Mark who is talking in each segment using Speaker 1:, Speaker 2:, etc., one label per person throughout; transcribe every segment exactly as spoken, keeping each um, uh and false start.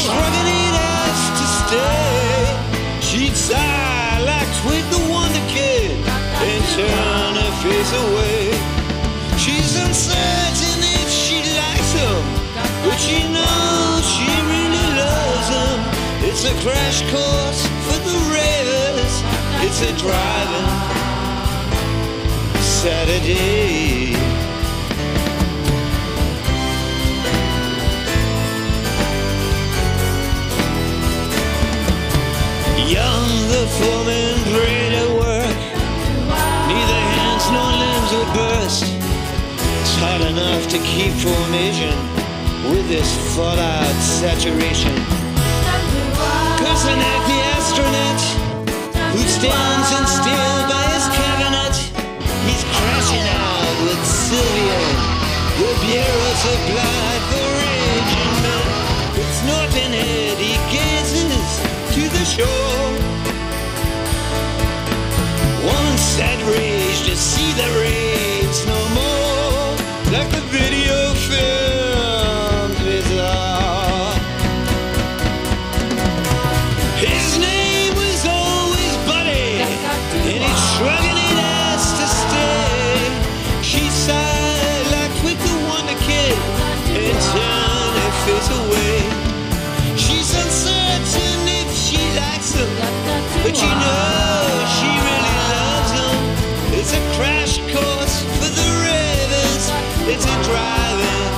Speaker 1: shrugging it as to stay. She'd sigh like Twig the Wonder Kid and turn her face away. She's uncertain if she likes him, but she knows she really loves him. It's a crash course for the ravers. It's a driving Saturday. Young, the foreman prayed at work. Neither hands nor limbs would burst. It's hard enough to keep formation with this fallout saturation. Cursing at the astronaut who stands in still by his cabinet. He's crashing out with Sylvia, the bureau supplied for raging men. With snorting head he gazes to the shore. One sad rage to see the raves no more, like the video film bizarre. His name was always Buddy, and he's shrugging it as to stay. She sighed like Twig the Wonder Kid and turned her face away. She's uncertain if she likes him, but she knows she really loves him. It's a crash course for the ravers. It's a driving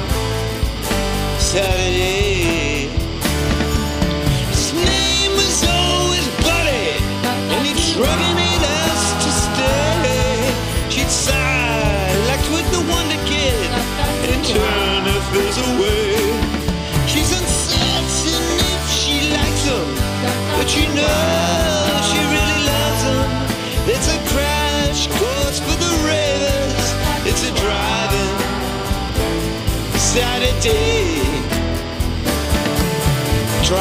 Speaker 1: Saturday. His name was always Buddy, and he'd shrugging it as to stay. She'd sigh like Twig the Wonder Kid and turn her face away. She's uncertain if she likes him, but she knows she really loves him. It's a crash course for the ravers. It's a driving Saturday. Driving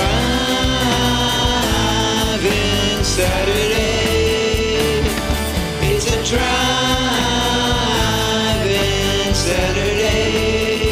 Speaker 1: Saturday. It's a driving Saturday.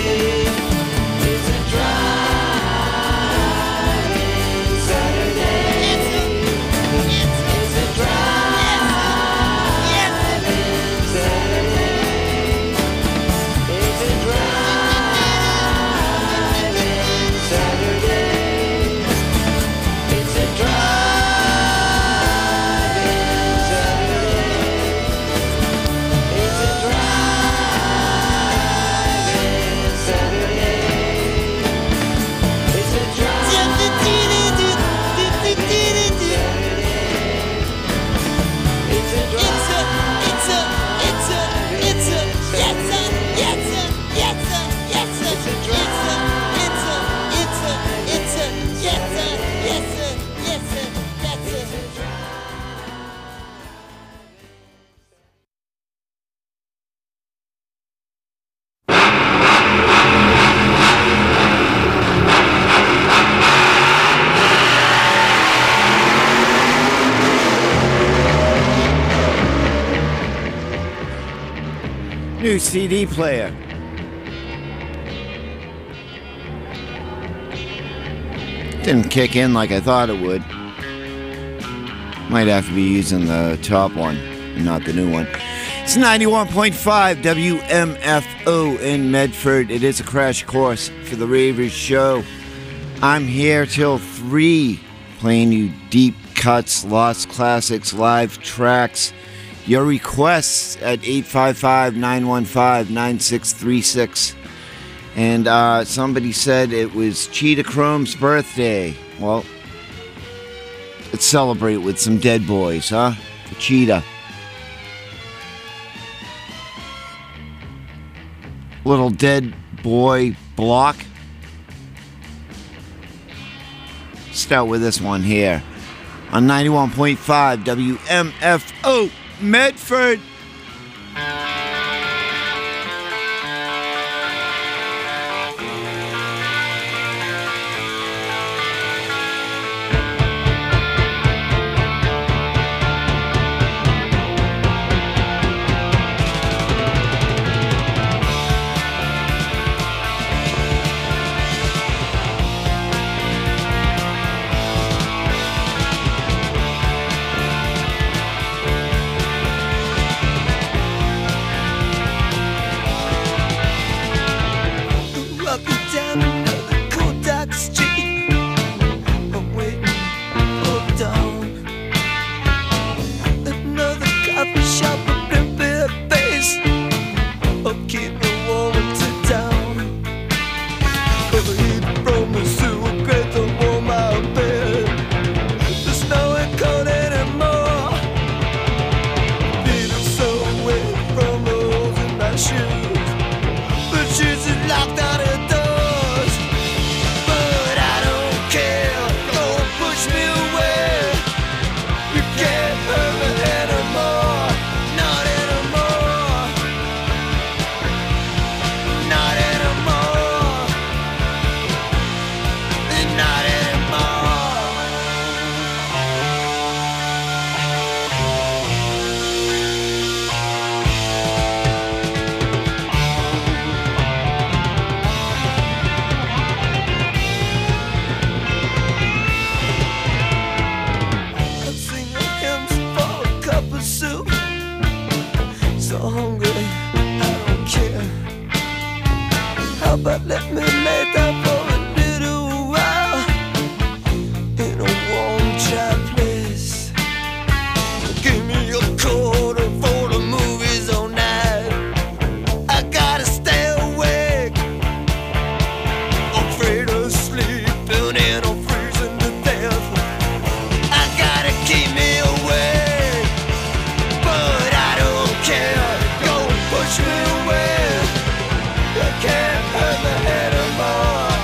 Speaker 2: New C D player. Didn't kick in like I thought it would. Might have to be using the top one and not the new one. It's ninety-one point five W M F O in Medford. It is a crash course for the Ravers show. I'm here till three, playing you deep cuts, lost classics, live tracks. Your requests at eight five five, nine one five, nine six three six. And uh, somebody said it was Cheetah Chrome's birthday. Well, let's celebrate with some Dead Boys, huh? For Cheetah. Little Dead Boy block. Start with this one here on ninety-one point five W M F O Medford.
Speaker 1: locked out of doors. But I don't care, don't push me away. You can't hurt me anymore, not anymore, not anymore, not anymore. I've seen your hymns for a cup of soup. So hungry, I don't care. How about let me lay down for a little while in a warm, dry place? Give me a quarter for the movies all night. I gotta stay awake, afraid of sleeping and I'm freezing to death. I gotta keep me awake, but I don't care. Don't push me away. You can't hurt me anymore.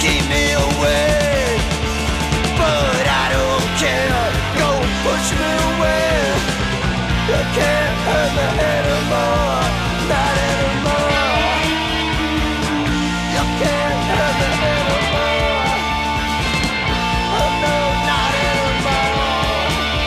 Speaker 1: keep me away, but I don't care. Go push me away. You can't hurt me anymore, not anymore. You can't hurt me anymore. Oh no, not anymore.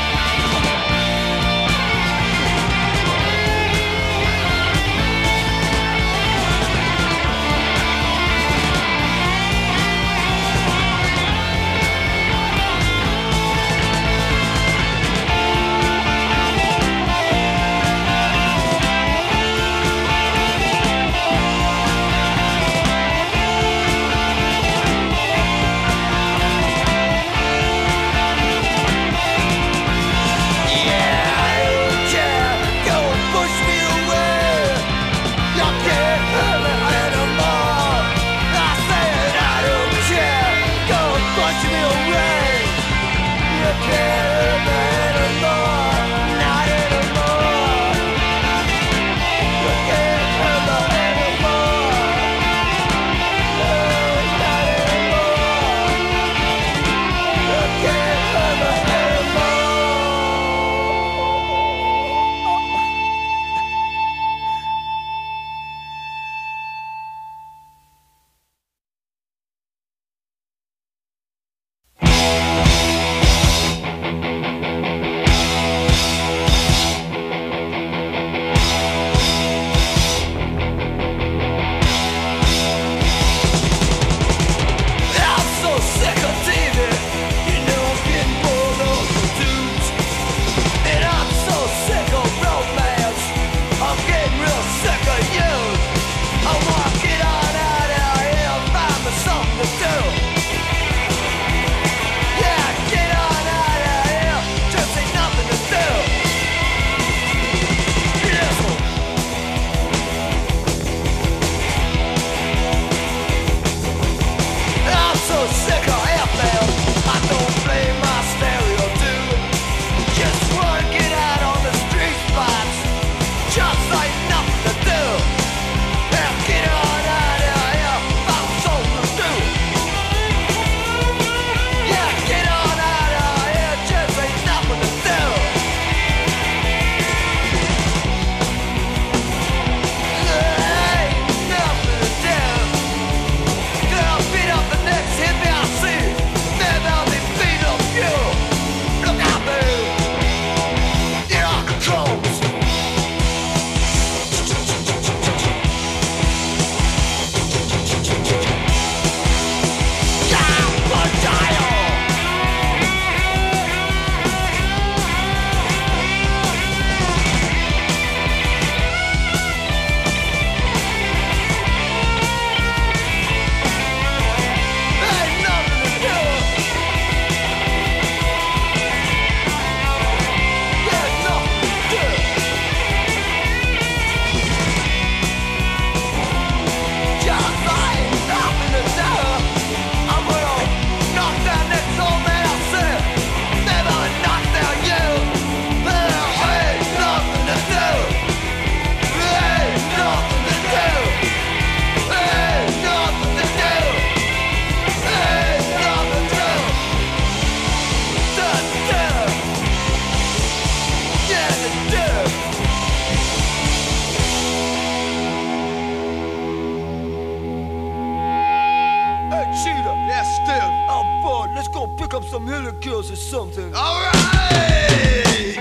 Speaker 3: Some hula kills or something.
Speaker 1: All right!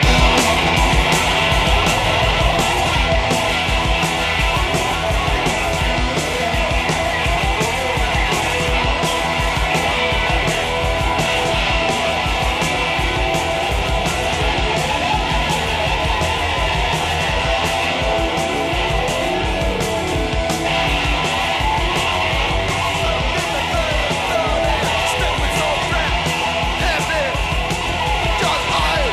Speaker 3: Step with all that. Heavy. Just I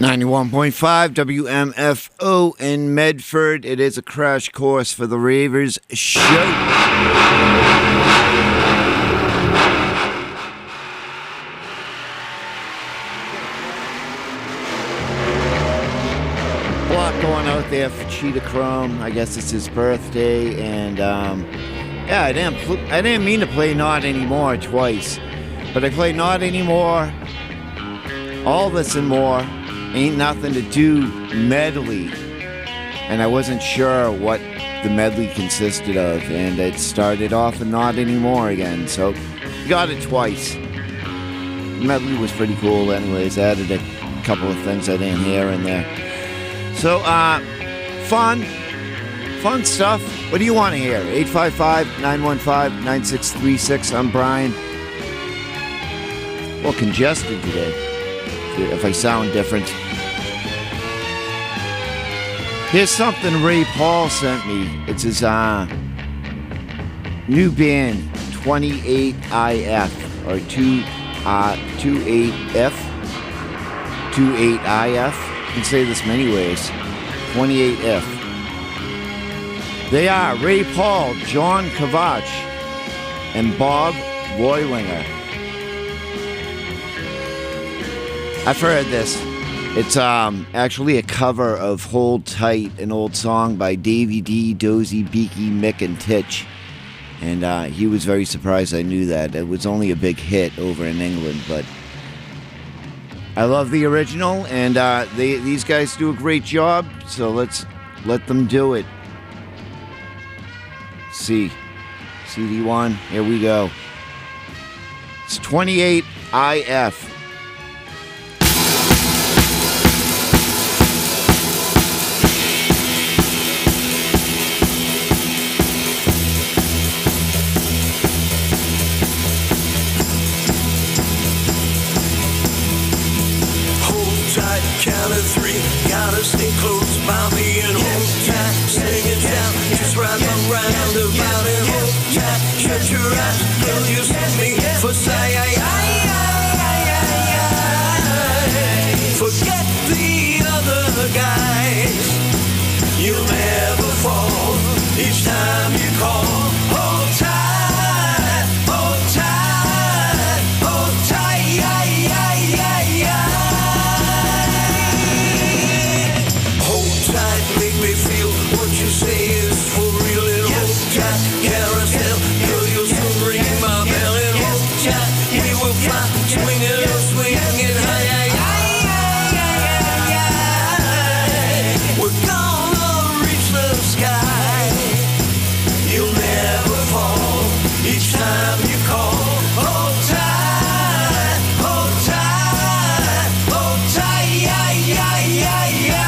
Speaker 2: ninety-one point five W M F O in Medford. It is a crash course for the Ravers show. A lot going out there for Cheetah Chrome. I guess it's his birthday, and um, yeah, I didn't, pl- I didn't mean to play Not Anymore twice, but I played Not Anymore, All This and More, Ain't Nothing to Do medley, and I wasn't sure what the medley consisted of, and it started off and Not Anymore again, so got it twice. The medley was pretty cool anyways. I added a couple of things I didn't hear in there. So, uh, fun, fun stuff. What do you want to hear? eight five five, nine one five, nine six three six. I'm Brian. Well, congested today, if I sound different. Here's something Ray Paul sent me. It's his uh, new band, twenty-eight I F, or two, uh, twenty-eight F, twenty-eight I F. You can say this many ways. twenty-eight F. They are Ray Paul, John Kovach, and Bob Boilinger. I've heard this. It's um actually a cover of Hold Tight, an old song by Davey D, Dozy, Beaky, Mick, and Titch. And uh, he was very surprised I knew that. It was only a big hit over in England, but I love the original, and uh, they these guys do a great job, so let's let them do it. C. C D one, here we go. It's twenty-eight I F.
Speaker 4: Count of three, gotta stay close by me and hold tight, sing it down, just right around about and hold tight, shut your eyes, girl, you send me for say, forget the other guys, you'll never fall, each time you call, hold tight, hold tight, hold tight, yeah, yeah, yeah, yeah. Make me feel what you say is for real and hold tight, carousel, girl, you'll soon ring my bell and hold tight, we will fly, swinging and swinging high, we're gonna reach the sky, you'll never fall, each time you call, hold tight, hold tight, hold tight, yeah, yeah, yeah, yeah.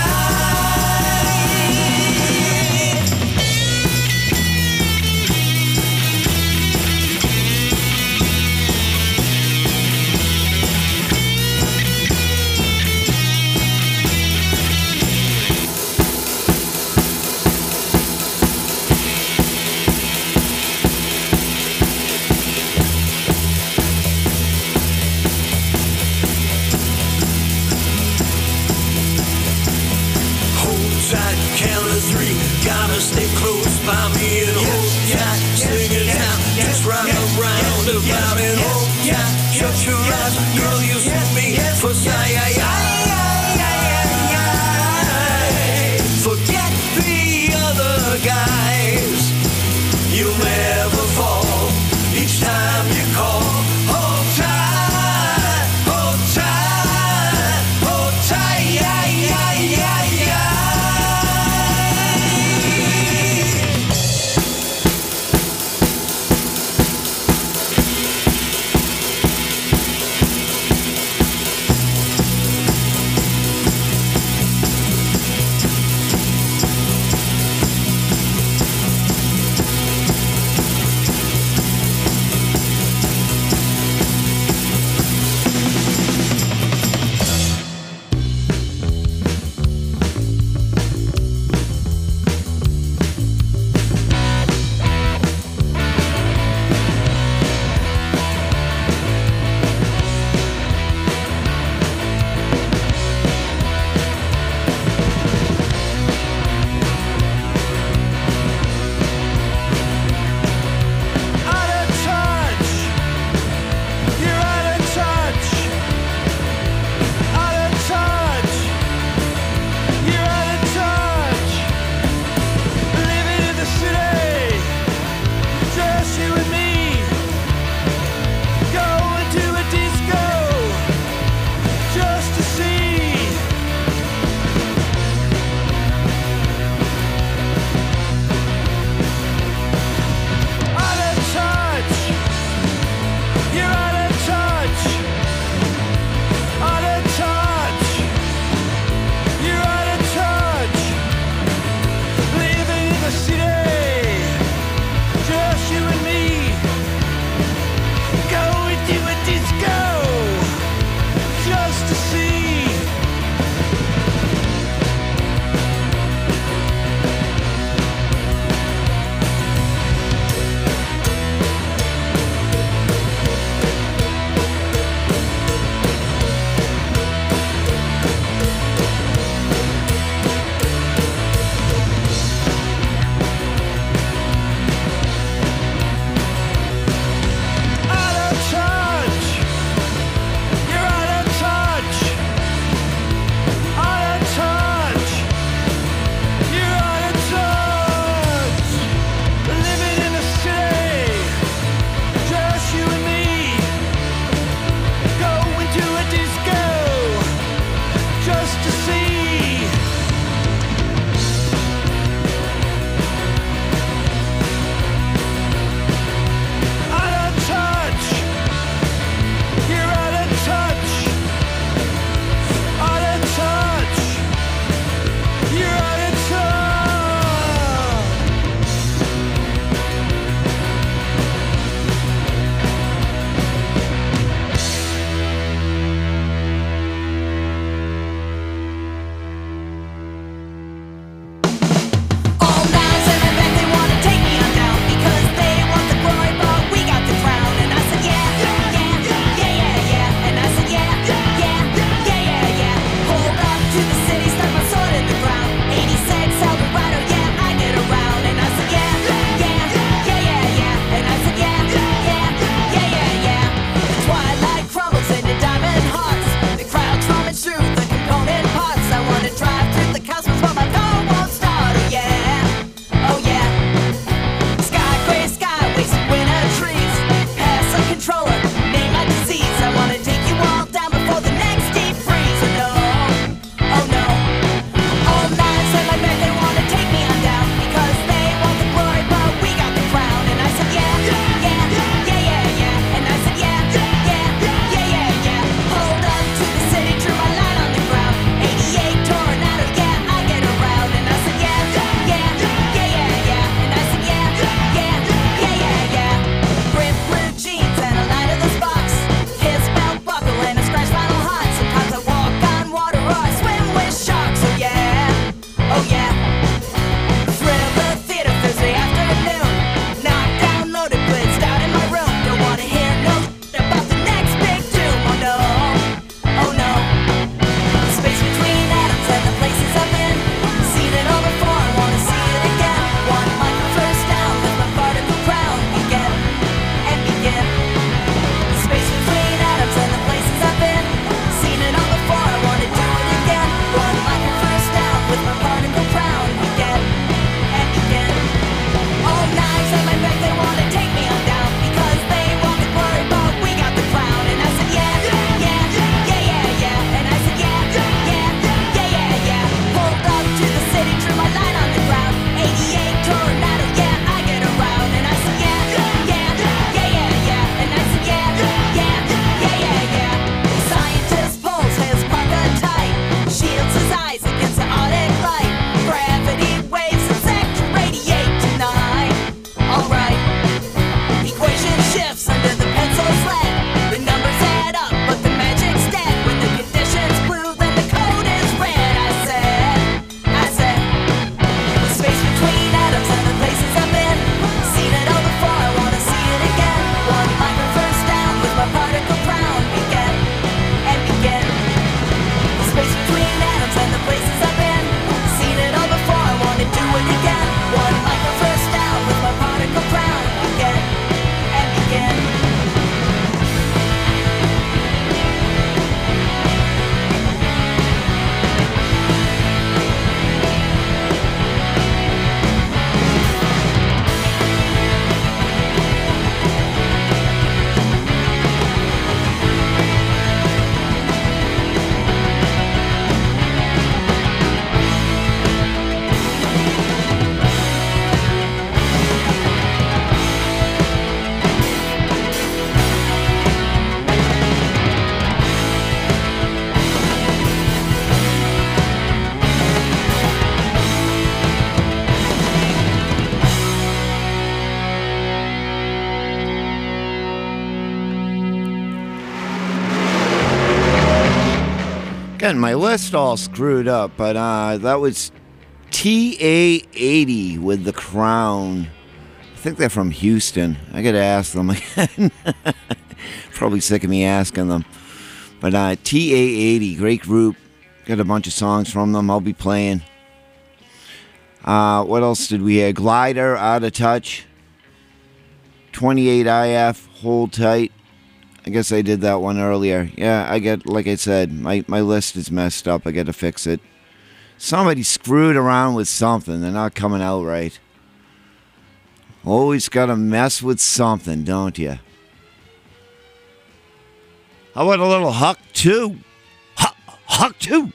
Speaker 4: Count of three, gotta stay close by me and hold tight, sing it down, just right around about and hold tight, shut your eyes, girl, you set me for say, forget the other guys, you'll never fall, each time you call, hold tight, hold tight, hold tight, yeah, yeah, yeah, yeah.
Speaker 5: One micro first down with my particle crown again and again.
Speaker 2: Getting my list all screwed up, but uh, that was T A eighty with The Crown. I think they're from Houston. I gotta ask them again. Probably sick of me asking them. But uh, T A eighty, great group. Got a bunch of songs from them I'll be playing. Uh, what else did we hear? Glider, Out of Touch. twenty-eight I F, Hold Tight. I guess I did that one earlier. Yeah, I get, like I said, my, my list is messed up. I got to fix it. Somebody screwed around with something. They're not coming out right. Always got to mess with something, don't you? How about a little Huck two? Huck, Huck two.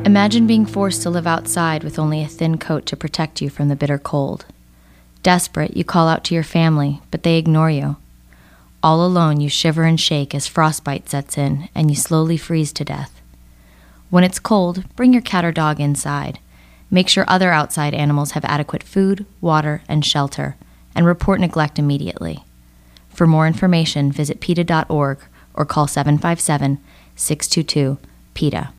Speaker 6: Imagine being forced to live outside with only a thin coat to protect you from the bitter cold. Desperate, you call out to your family, but they ignore you. All alone, you shiver and shake as frostbite sets in, and you slowly freeze to death. When it's cold, bring your cat or dog inside. Make sure other outside animals have adequate food, water, and shelter, and report neglect immediately. For more information, visit PETA dot org or call seven five seven, six two two, PETA.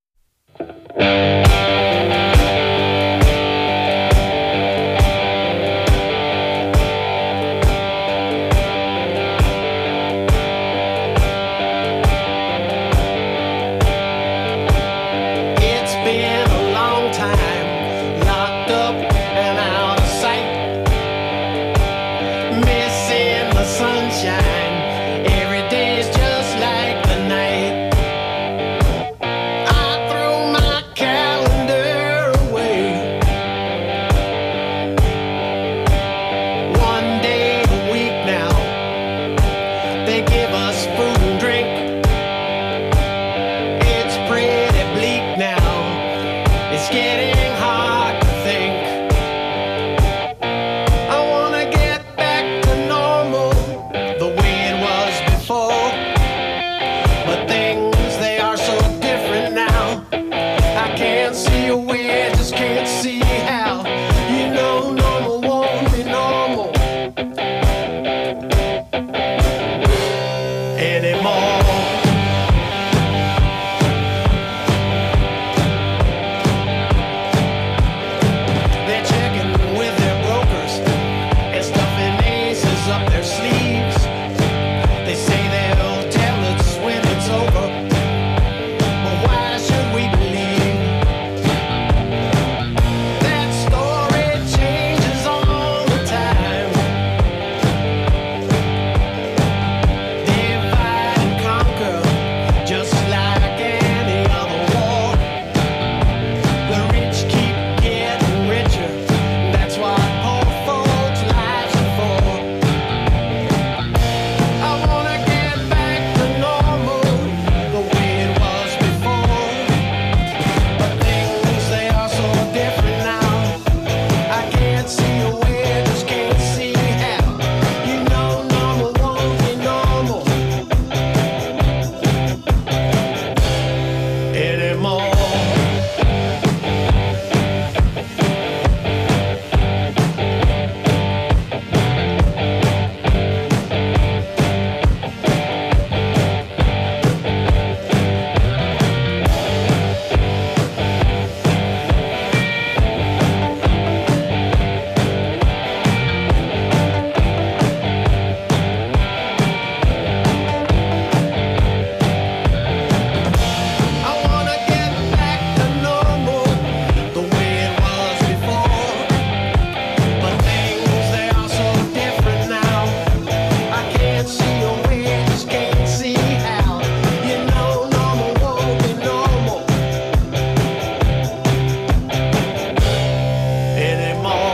Speaker 7: It's been a long time, locked up and out of sight, missing the sunshine. Every day's just like the night. I threw my calendar away. One day a week now, they give us food and drink. It's pretty bleak now. It's getting hard to think. I wanna get back to normal, the way it was before. But things, they are so different now. I can't see a way, I just can't see how. You know normal won't be normal anymore. They're checking with their brokers and stuffing aces up their sleeves. They say they'll tell us when it's over, but why should we believe? That story changes all the time. Divide and conquer, just like any other war. The rich keep getting richer. That's what poor folks' lives are for. I wanna get back to normal, the way it was before. But things, they are so different now. I can't see a way, just can't see how. You know normal won't be normal anymore. I wanna get back to normal, the way it was before. But things, they are so different now. I can't see a way, just can't see how. You know normal won't be normal anymore.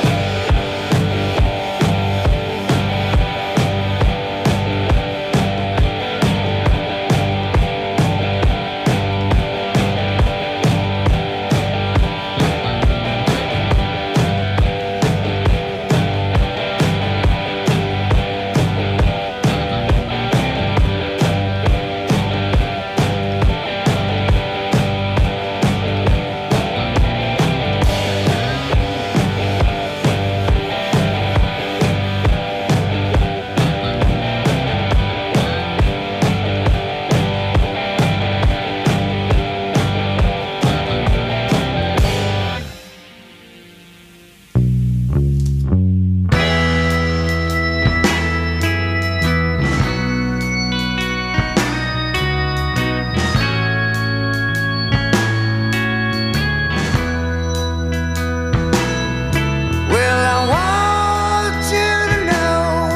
Speaker 7: Well, I want you to know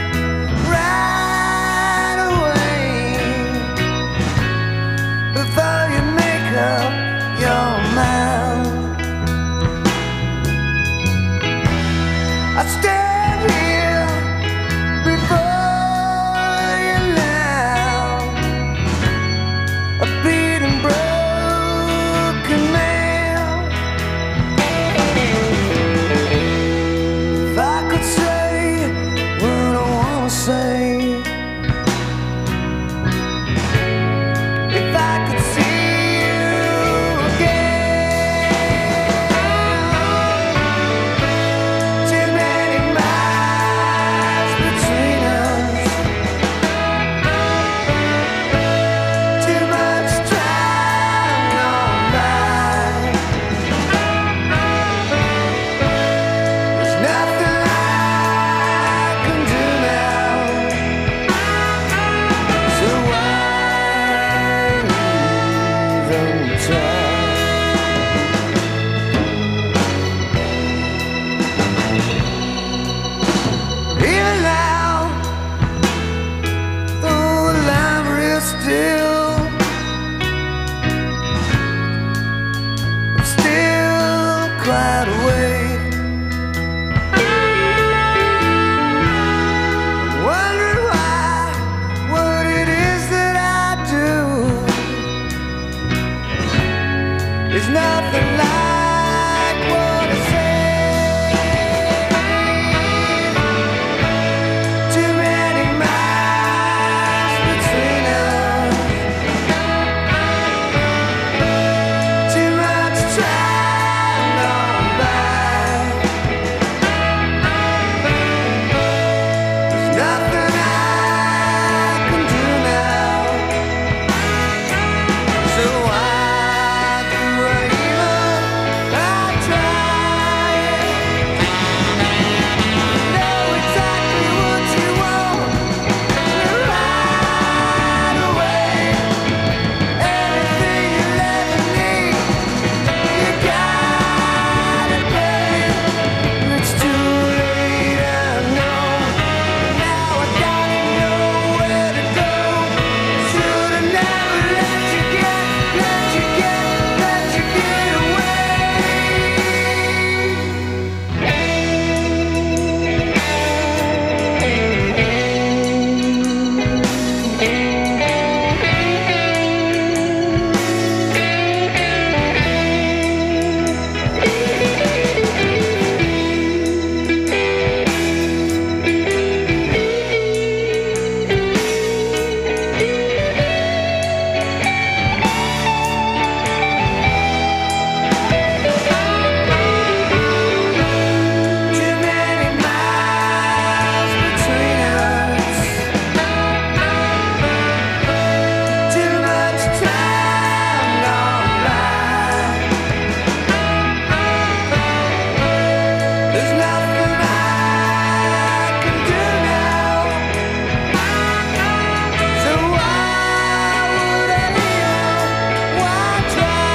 Speaker 7: right away, before you make up your mind. I stand here before you now, a beaten broken
Speaker 4: cried away. Wondering why, what it is that I do is nothing like what I say. Too many miles between us, too much time gone by. There's nothing I can do now. So why do I even I try? Know exactly what you want, right away. Everything you'll ever need, you got it, babe. It's too late, I know. Now I gotta know where to go. Should've never let you get, let you get, let you get away. Too many miles between us, too much time gone by. There's nothing I can do now. So why would I live? Why try?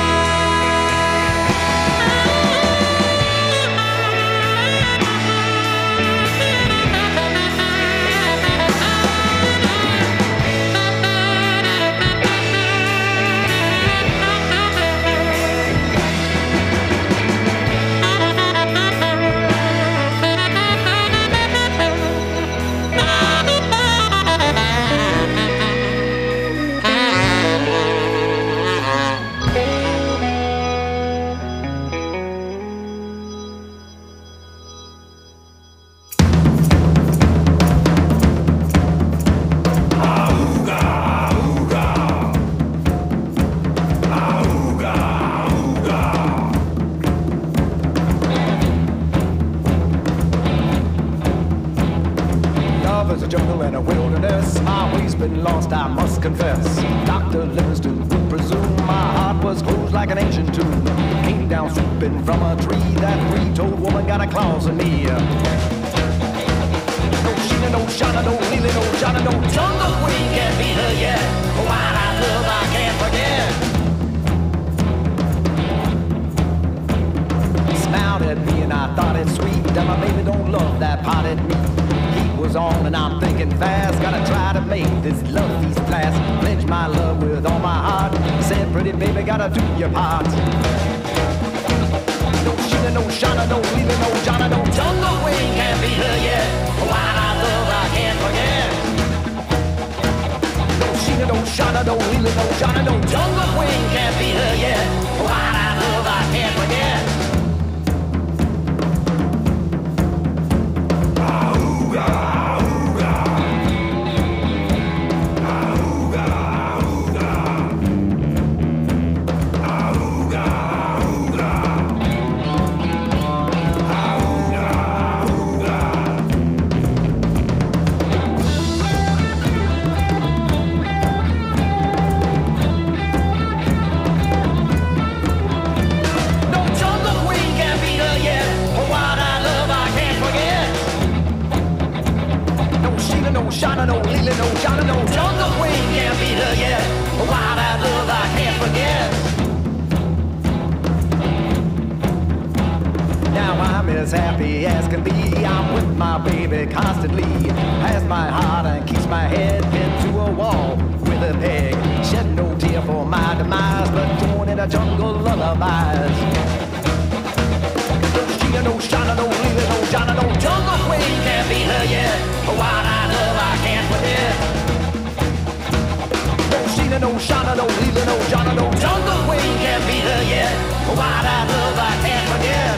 Speaker 8: Love is a jungle and a wilderness. My way's been lost, I must confess. Doctor Livingston would presume my heart was closed like an ancient tomb. Came down swooping from a tree. That three-toed woman got a claws in me. No Sheena, no Shauna, no Lily, no Johnny, no jungle queen can't beat her yet. Why I love I can't forget. Smiled at me and I thought it sweet that my baby don't love that potted meat. Heat was on and I'm thinking fast. Gotta try to make this love feast last. Pledge my love with all my heart. Said, pretty baby, gotta do your part. No Sheena, no Shauna, no Lily, no Johnny, no jungle queen can't beat her yet. Why I love I can't forget. No Sheena, no Shauna, no Lily, no Johnny, no jungle queen can't beat her yet. Why I love I can't forget. Shauna, no Lily, no Johnny, no jungle queen can't beat her yet. Why that love I can't forget. Now I'm as happy as can be. I'm with my baby constantly. Has my heart and keeps my head pinned to a wall with a peg. Shed no tear for my demise, but torn in a jungle lullabies.
Speaker 7: queen can't beat her yet. A wide-eyed love I can't forget. No Sheena, no Shauna, no Leela, no Jonna, no Jungle Queen can't beat her yet. A wide-eyed love I can't forget.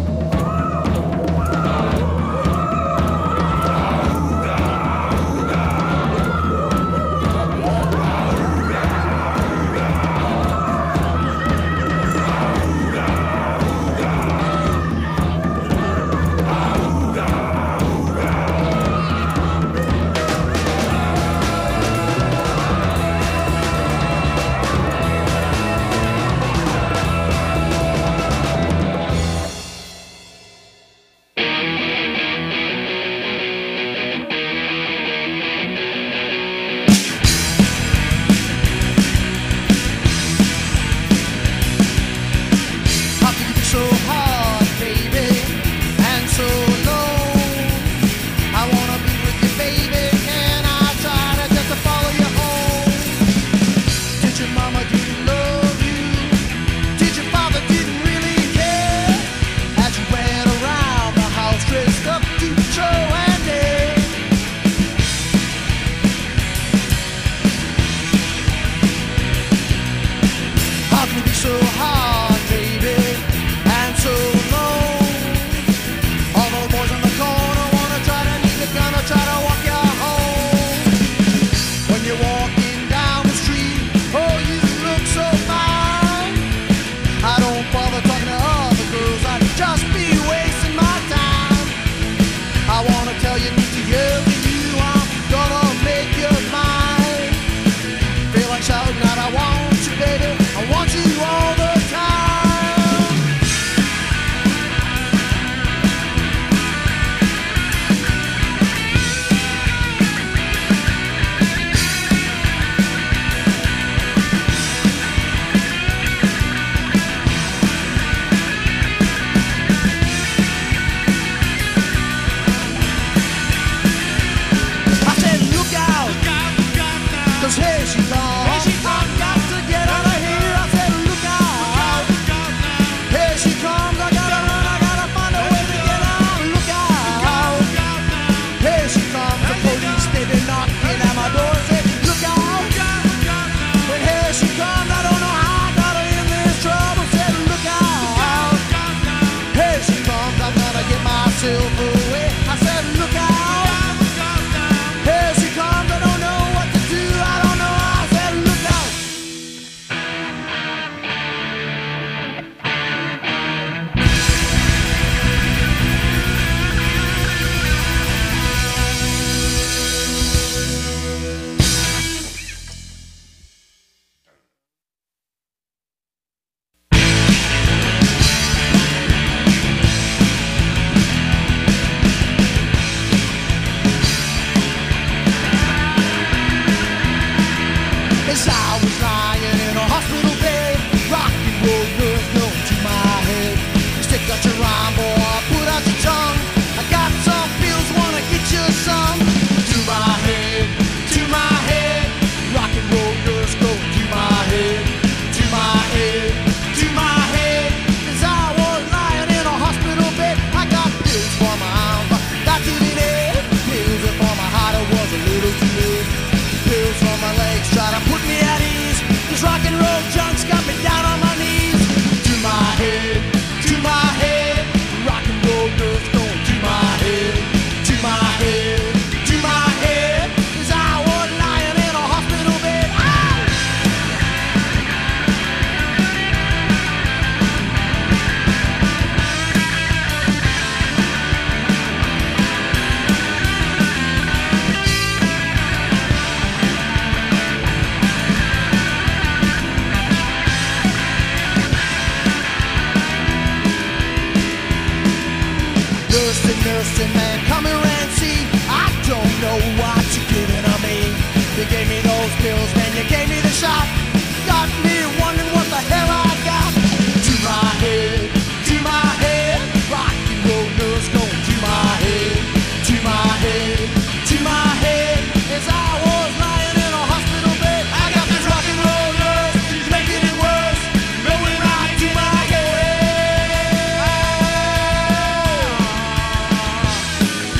Speaker 9: nursing man, come here and see. I don't know what you're giving to me. You gave me those pills, man, you gave me the shot. Got me wondering what the hell I got. To my head, to my head, rock and roll nurse going to my head, to my head, to my head. As I was lying in a hospital bed, I got this rock and roll nurse, she's making it worse, going right to my head.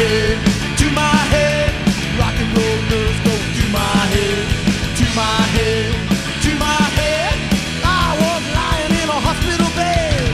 Speaker 9: head, to my head. Rock and roll nerves go to my head, to my head, to my head. I was lying in a hospital bed.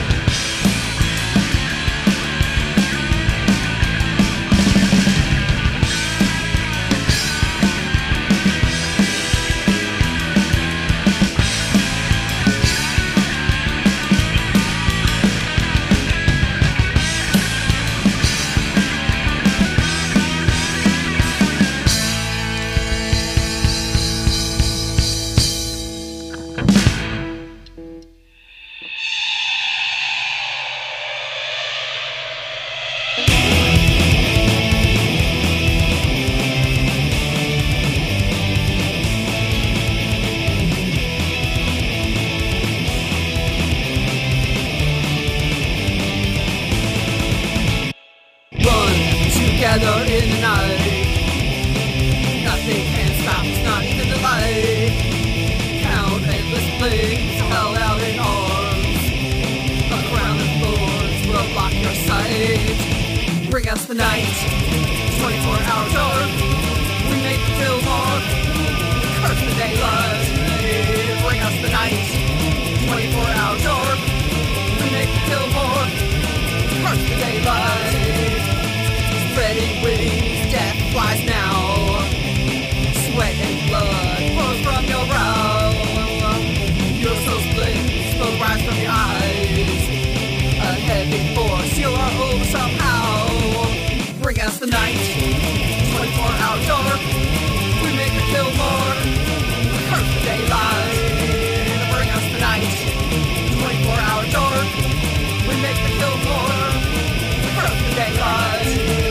Speaker 10: Run together in the night. Nothing can stop us, not even the light. Count endless flames held out in arms. A crown of thorns will block your sight. Bring us the night, twenty-four hour dark. We make the kill mark, curse the daylight. Bring us the night, twenty-four hour dark. We make the kill mark, curse the daylight. Spreading wings, death flies now. Sweat and blood flows from your brow. Your soul splits, smoke rise from your eyes. A heavy force, you are over somehow. Bring us the night, twenty-four hour dark. We make a kill more, curse the daylight. Bring us the night, twenty-four hour dark. We make the kill more, curse the daylight.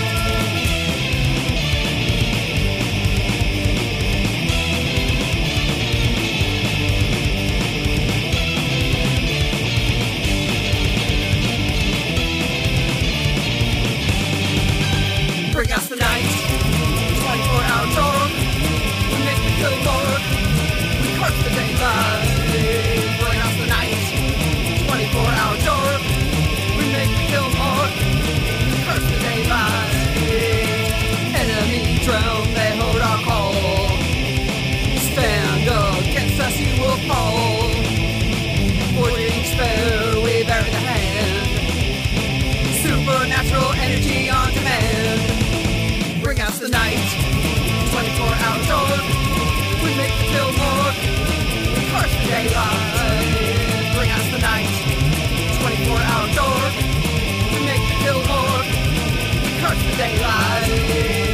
Speaker 10: Bring us the night, twenty-four hour dark. We make the kill mark, we curse the daylight. Bring us the night, twenty-four hour dark. We make the kill mark, we curse the daylight. Enemy drown, they hold our call. Stand against us, you will fall. For each spare, we bury the hand. Supernatural energy on demand. Bring us the night, twenty-four hour dark. We make the kill mark, we curse the daylight. Bring us the night, twenty-four hour dark. We make the kill mark, we curse the daylight.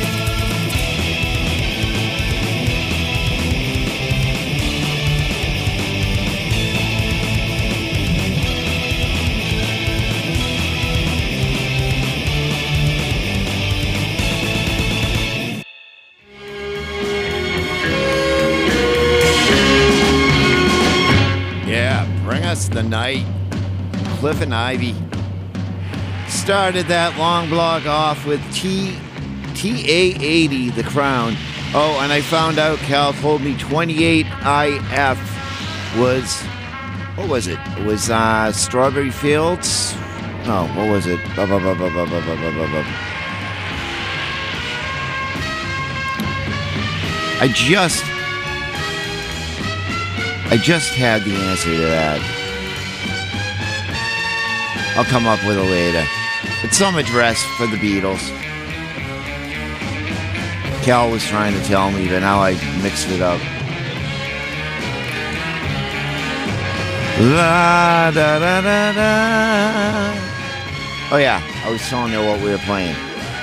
Speaker 2: Bring us the night. Cliff and Ivy started that long block off with T T A eighty, The Crown. Oh, and I found out Cal told me twenty-eight I F was, what was it? It was uh, Strawberry Fields? No, what was it? Blah, blah, blah, blah, blah, blah, blah, blah, blah. I just I just had the answer to that. I'll come up with it later. It's some address for the Beatles. Cal was trying to tell me, but now I mixed it up. La, da, da, da, da. Oh yeah, I was telling you what we were playing.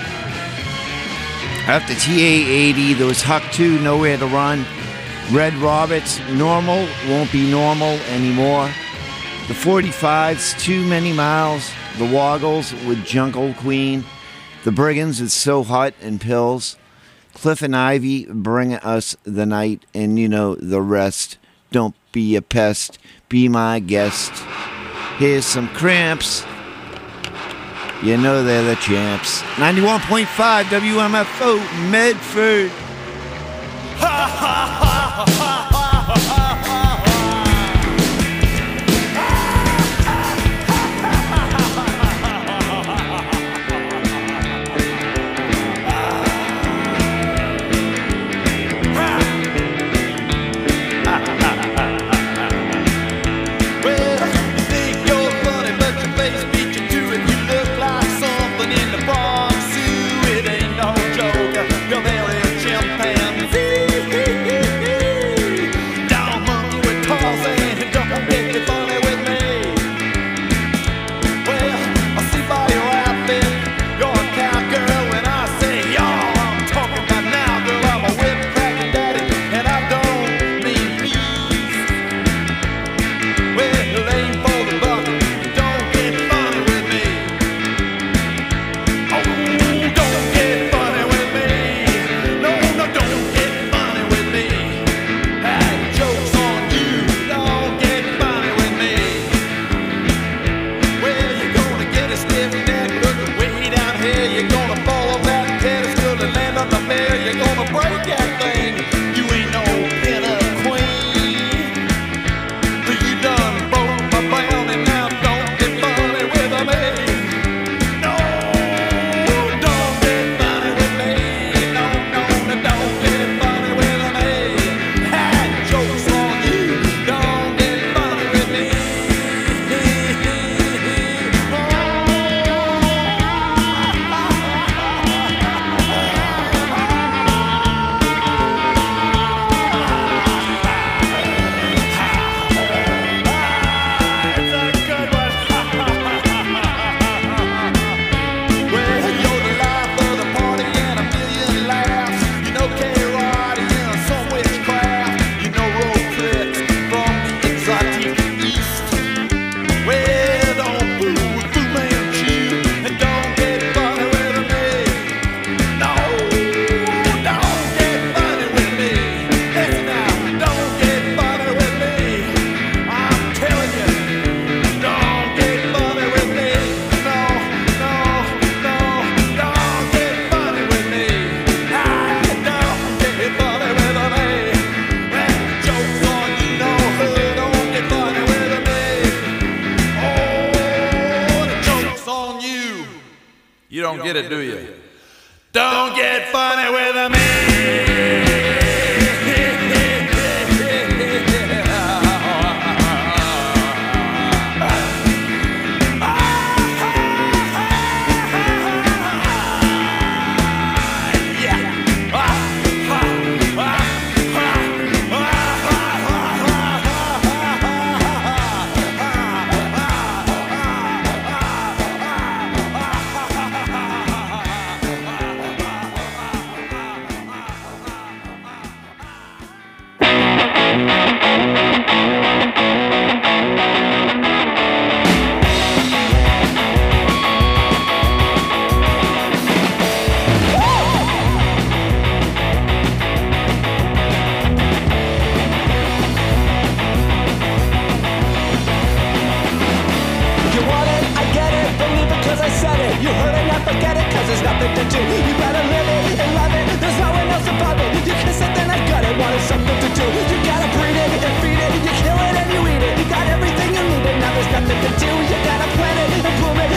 Speaker 2: After T A eighty, there was Huck two, Nowhere to Run. Red Roberts, Normal Won't Be Normal Anymore. The forty-fives, Too Many Miles. The Woggles with Jungle Queen. The Brigands with So Hot and Pills. Cliff and Ivy, Bring Us the Night. And you know the rest. Don't be a pest, be my guest. Here's some Cramps. You know they're the champs. ninety-one point five W M F O, Medford.
Speaker 7: Ha ha ha ha ha
Speaker 11: You don't get it, do you? Don't get funny with me.